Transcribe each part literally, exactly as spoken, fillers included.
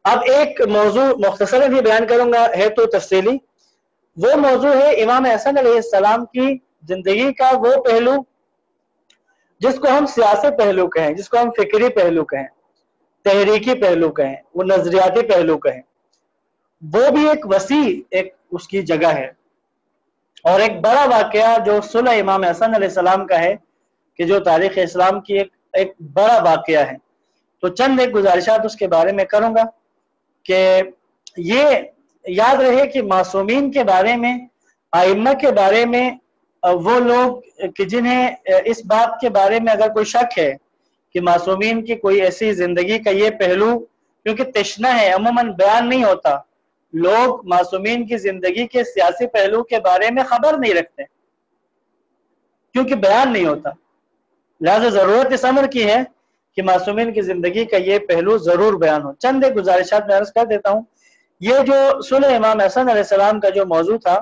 اب ایک موضوع مختصراً بھی بیان کروں گا، ہے تو تفصیلی. وہ موضوع ہے امام حسن علیہ السلام کی زندگی کا وہ پہلو جس کو ہم سیاسی پہلو کہیں، جس کو ہم فکری پہلو کہیں، تحریکی پہلو کہیں، وہ نظریاتی پہلو کہیں. وہ بھی ایک وسیع ایک اس کی جگہ ہے، اور ایک بڑا واقعہ جو صلح امام حسن علیہ السلام کا ہے کہ جو تاریخ اسلام کی ایک ایک بڑا واقعہ ہے. تو چند ایک گزارشات اس کے بارے میں کروں گا کہ یہ یاد رہے کہ معصومین کے بارے میں، ائمہ کے بارے میں، وہ لوگ کہ جنہیں اس بات کے بارے میں اگر کوئی شک ہے کہ معصومین کی کوئی ایسی زندگی کا یہ پہلو، کیونکہ تشنہ ہے عموماً بیان نہیں ہوتا، لوگ معصومین کی زندگی کے سیاسی پہلو کے بارے میں خبر نہیں رکھتے کیونکہ بیان نہیں ہوتا. لہذا ضرورت اس امر کی ہے کہ معصومین کی زندگی کا یہ پہلو ضرور بیان ہو. چند ایک گزارشات میں عرض کر دیتا ہوں. یہ جو صلح امام حسن علیہ السلام کا جو موضوع تھا،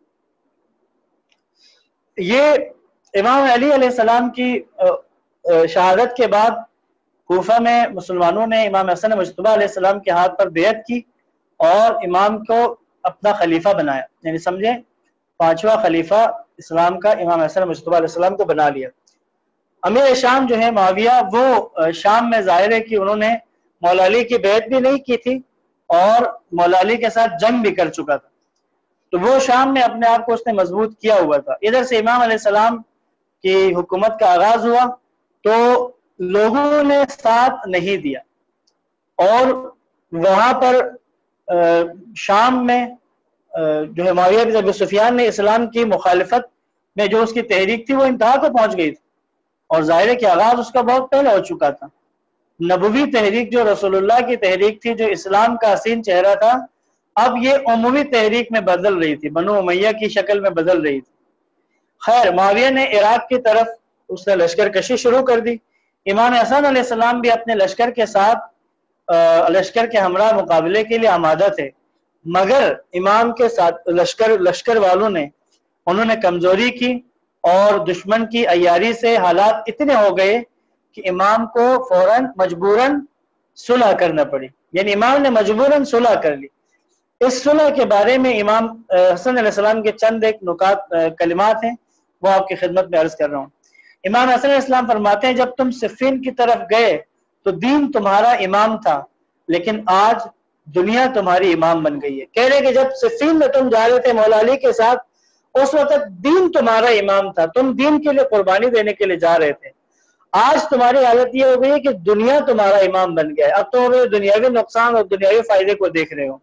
یہ امام علی علیہ السلام کی شہادت کے بعد کوفہ میں مسلمانوں نے امام حسن مجتبیٰ علیہ السلام کے ہاتھ پر بیعت کی اور امام کو اپنا خلیفہ بنایا. یعنی سمجھیں پانچواں خلیفہ اسلام کا امام حسن مجتبیٰ علیہ السلام کو بنا لیا. امیر شام جو ہے معاویہ، وہ شام میں ظاہر ہے کہ انہوں نے مولا علی کی بیعت بھی نہیں کی تھی اور مولا علی کے ساتھ جنگ بھی کر چکا تھا، تو وہ شام میں اپنے آپ کو اس نے مضبوط کیا ہوا تھا. ادھر سے امام علیہ السلام کی حکومت کا آغاز ہوا تو لوگوں نے ساتھ نہیں دیا، اور وہاں پر شام میں جو ہے معاویہ بن ابی سفیان نے اسلام کی مخالفت میں جو اس کی تحریک تھی وہ انتہا کو پہنچ گئی تھی، اور ظاہر ہے کہ آغاز اس کا بہت پہلے ہو چکا تھا. نبوی تحریک جو رسول اللہ کی تحریک تھی، جو اسلام کا حسین چہرہ تھا، اب یہ عمومی تحریک میں بدل رہی تھی، بنو امیہ کی شکل میں بدل رہی تھی. خیر، معاویہ نے عراق کی طرف اس نے لشکر کشی شروع کر دی. امام حسن علیہ السلام بھی اپنے لشکر کے ساتھ لشکر کے ہمراہ مقابلے کے لیے آمادہ تھے، مگر امام کے ساتھ لشکر لشکر والوں نے انہوں نے کمزوری کی اور دشمن کی عیاری سے حالات اتنے ہو گئے کہ امام کو فوراً مجبوراً صلح کرنا پڑی. یعنی امام نے مجبوراً صلح کر لی. اس صلح کے بارے میں امام حسن علیہ السلام کے چند ایک نکات کلمات ہیں، وہ آپ کی خدمت میں عرض کر رہا ہوں. امام حسن علیہ السلام فرماتے ہیں، جب تم صفین کی طرف گئے تو دین تمہارا امام تھا، لیکن آج دنیا تمہاری امام بن گئی ہے. کہہ رہے کہ جب صفین میں تم جا رہے تھے مولا علی کے ساتھ، اس وقت دین تمہارا امام تھا، تم دین کے لیے قربانی دینے کے لیے جا رہے تھے. آج تمہاری حالت یہ ہو گئی ہے کہ دنیا تمہارا امام بن گیا ہے، اب تم دنیاوی نقصان اور دنیاوی فائدے کو دیکھ رہے ہو.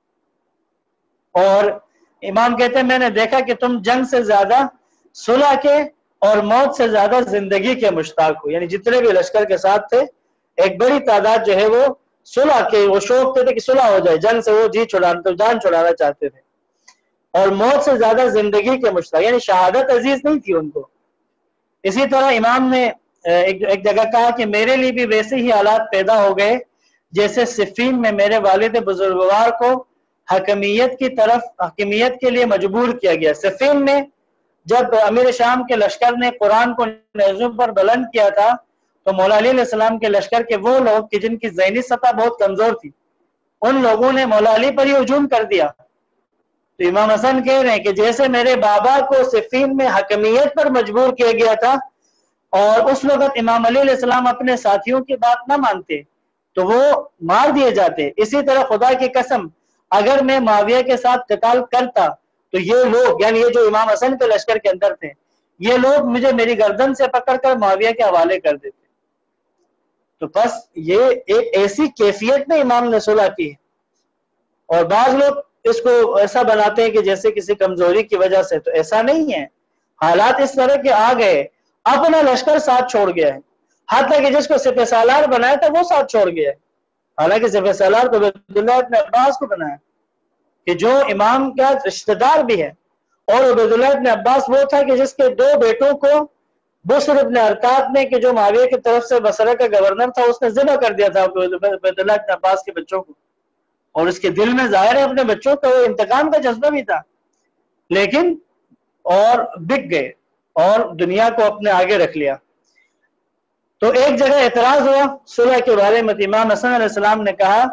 اور امام کہتے ہیں میں نے دیکھا کہ تم جنگ سے زیادہ صلح کے اور موت سے زیادہ زندگی کے مشتاق ہو. یعنی جتنے بھی لشکر کے ساتھ تھے، ایک بڑی تعداد جو ہے وہ صلح کے وہ شوق تھے کہ صلح ہو جائے، جنگ سے وہ جی چھڑانا جان چھڑانا چاہتے تھے، اور موت سے زیادہ زندگی کے مشتاق، یعنی شہادت عزیز نہیں تھی ان کو. اسی طرح امام نے ایک جگہ کہا کہ میرے لیے بھی ویسے ہی حالات پیدا ہو گئے جیسے صفین میں میرے والد بزرگوار کو حکمیت کی طرف حکمیت کے لیے مجبور کیا گیا. صفین میں جب امیر شام کے لشکر نے قرآن کو نیزوں پر بلند کیا تھا تو مولا علی علیہ السلام کے لشکر کے وہ لوگ کہ جن کی ذہنی سطح بہت کمزور تھی، ان لوگوں نے مولا علی پر ہی ہجوم کر دیا. تو امام حسن کہہ رہے ہیں کہ جیسے میرے بابا کو صفین میں حکمیت پر مجبور کیا گیا تھا اور اس وقت امام علی علیہ السلام اپنے ساتھیوں کی بات نہ مانتے تو وہ مار دیے جاتے، اسی طرح خدا کی قسم اگر میں معاویہ کے ساتھ قتال کرتا تو یہ لوگ، یعنی یہ جو امام حسن کے لشکر کے اندر تھے، یہ لوگ مجھے میری گردن سے پکڑ کر معاویہ کے حوالے کر دیتے. تو بس یہ ایک ایسی کیفیت میں امام نے صلح کی ہے. اور بعض لوگ اس کو ایسا بناتے ہیں کہ جیسے کسی کمزوری کی وجہ سے، تو ایسا نہیں ہے. حالات اس طرح کے آ گئے، اپنا لشکر ساتھ چھوڑ گیا ہے، حتیٰ کہ جس کو سپہ سالار بنایا تھا وہ ساتھ چھوڑ گیا ہے. حالانکہ سپہ سالار کو عبیداللہ ابن عباس کو بنایا کہ جو امام کا رشتہ دار بھی ہے، اور عبیداللہ ابن عباس وہ تھا کہ جس کے دو بیٹوں کو بشر ابن ارقاد نے کہ جو معاویہ کی طرف سے بصرہ کا گورنر تھا اس نے ذبح کر دیا تھا عبیداللہ ابن عباس کے بچوں کو، اور اس کے دل میں ظاہر ہے اپنے بچوں کا وہ انتقام کا جذبہ بھی تھا، لیکن اور بک گئے اور دنیا کو اپنے آگے رکھ لیا. تو ایک جگہ اعتراض ہوا صلح کے بارے میں، امام حسن علیہ السلام نے کہا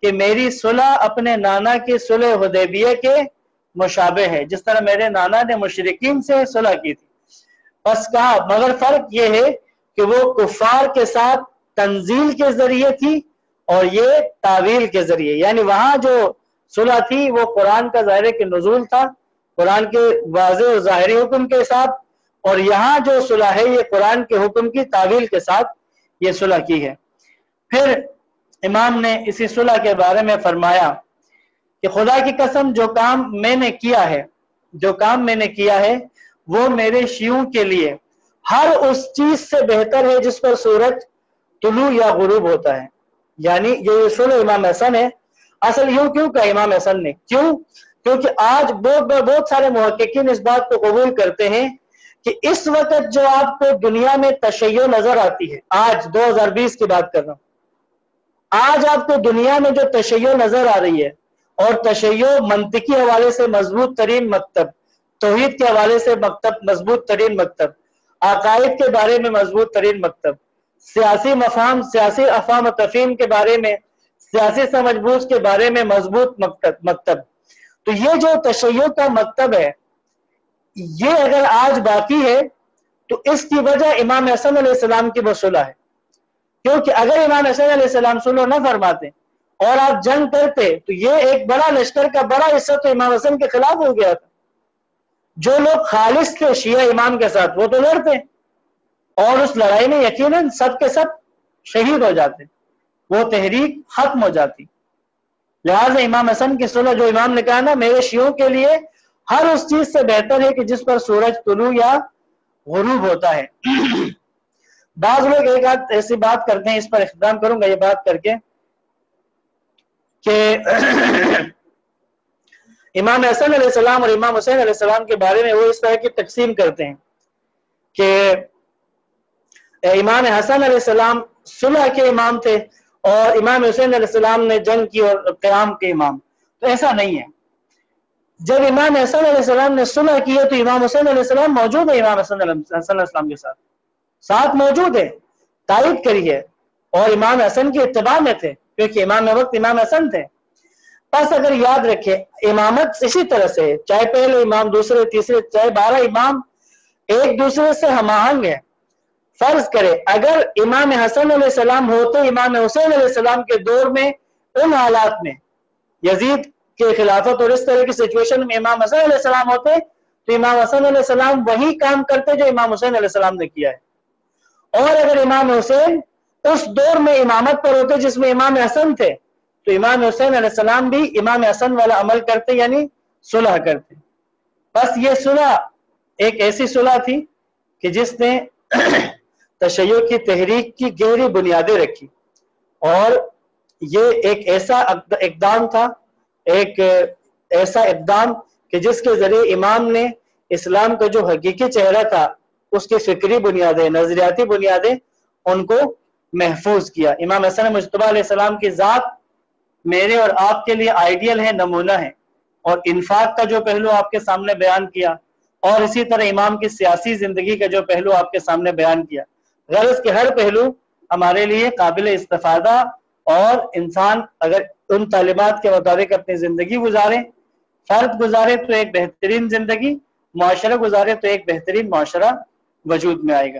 کہ میری صلح اپنے نانا کی صلح حدیبیہ کے مشابہ ہے، جس طرح میرے نانا نے مشرکین سے صلح کی تھی۔ بس کہا مگر فرق یہ ہے کہ وہ کفار کے ساتھ تنزیل کے ذریعے تھی اور یہ تعویل کے ذریعے، یعنی وہاں جو صلح تھی وہ قرآن کا ظاہر کہ نزول تھا، قرآن کے واضح اور ظاہری حکم کے ساتھ، اور یہاں جو صلح ہے یہ قرآن کے حکم کی تعویل کے ساتھ یہ صلح کی ہے۔ پھر امام نے اسی صلح کے بارے میں فرمایا کہ خدا کی قسم جو کام میں نے کیا ہے جو کام میں نے کیا ہے وہ میرے شیعوں کے لیے ہر اس چیز سے بہتر ہے جس پر سورج طلوع یا غروب ہوتا ہے۔ یعنی یہ صلح امام حسن ہے۔ اصل یوں کیوں کہا امام حسن نے؟ کیوں؟ کیونکہ آج بہت بہت سارے محققین اس بات کو قبول کرتے ہیں کہ اس وقت جو آپ کو دنیا میں تشیع نظر آتی ہے، آج دو ہزار بیس کی بات کر رہا ہوں، آج آپ کو دنیا میں جو تشیع نظر آ رہی ہے، اور تشیع منطقی حوالے سے مضبوط ترین مکتب، توحید کے حوالے سے مکتب مضبوط ترین مکتب، عقائد کے بارے میں مضبوط ترین مکتب، سیاسی مفاہیم سیاسی افہام و تفہیم کے بارے میں، سیاسی سمجھ بوجھ کے بارے میں مضبوط مکتب مکتب تو یہ جو تشیع کا مکتب ہے، یہ اگر آج باقی ہے تو اس کی وجہ امام حسن علیہ السلام کی وہ صلح ہے۔ کیونکہ اگر امام حسن علیہ السلام صلح نہ فرماتے اور آپ جنگ کرتے تو یہ ایک بڑا لشکر کا بڑا حصہ تو امام حسن کے خلاف ہو گیا تھا۔ جو لوگ خالص تھے شیعہ امام کے ساتھ وہ تو لڑتے اور اس لڑائی میں یقیناً سب کے سب شہید ہو جاتے، وہ تحریک ختم ہو جاتی۔ لہٰذا امام حسن کی صلح جو امام نے کہا نا میرے شیعوں کے لیے ہر اس چیز سے بہتر ہے کہ جس پر سورج طلوع یا غروب ہوتا ہے۔ بعض لوگ ایک آدھ ایسی بات کرتے ہیں، اس پر اختتام کروں گا یہ بات کر کے، کہ امام حسن علیہ السلام اور امام حسین علیہ السلام کے بارے میں وہ اس طرح کی تقسیم کرتے ہیں کہ امام حسن علیہ السلام صلح کے امام تھے اور امام حسین علیہ السلام نے جنگ کی اور قیام کے امام۔ تو ایسا نہیں ہے۔ جب امام حسن علیہ السلام نے صلح کی ہے تو امام حسین علیہ السلام موجود ہے، امام حسن علیہ السلام کے ساتھ ساتھ موجود ہے، تائید کری ہے، اور امام حسن کی اتباع میں تھے کیونکہ امام وقت امام حسن تھے۔ بس اگر یاد رکھیں امامت اسی طرح سے، چاہے پہلے امام دوسرے تیسرے چاہے بارہ امام ایک دوسرے سے ہم آہنگ ہیں۔ فرض کرے اگر امام حسن علیہ السلام ہوتے امام حسین علیہ السلام کے دور میں، ان حالات میں یزید کے خلافت اور اس طرح کی سچویشن میں امام حسن علیہ السلام ہوتے تو امام حسن علیہ السلام وہی کام کرتے جو امام حسین علیہ السلام نے کیا ہے، اور اگر امام حسین اس دور میں امامت پر ہوتے جس میں امام حسن تھے تو امام حسین علیہ السلام بھی امام حسن والا عمل کرتے، یعنی صلح کرتے۔ بس یہ صلح ایک ایسی صلح تھی کہ جس نے تشیع کی تحریک کی گہری بنیادیں رکھی، اور یہ ایک ایسا اقدام تھا ایک ایسا اقدام کہ جس کے ذریعے امام نے اسلام کا جو حقیقی چہرہ تھا اس کی فکری بنیادیں نظریاتی بنیادیں ان کو محفوظ کیا۔ امام حسن مجتبیٰ علیہ السلام کی ذات میرے اور آپ کے لیے آئیڈیل ہے، نمونہ ہے، اور انفاق کا جو پہلو آپ کے سامنے بیان کیا، اور اسی طرح امام کی سیاسی زندگی کا جو پہلو آپ کے سامنے بیان کیا، غرض کہ ہر پہلو ہمارے لیے قابل استفادہ، اور انسان اگر ان تعلیمات کے مطابق اپنی زندگی گزارے، فرد گزارے تو ایک بہترین زندگی، معاشرہ گزارے تو ایک بہترین معاشرہ وجود میں آئے گا۔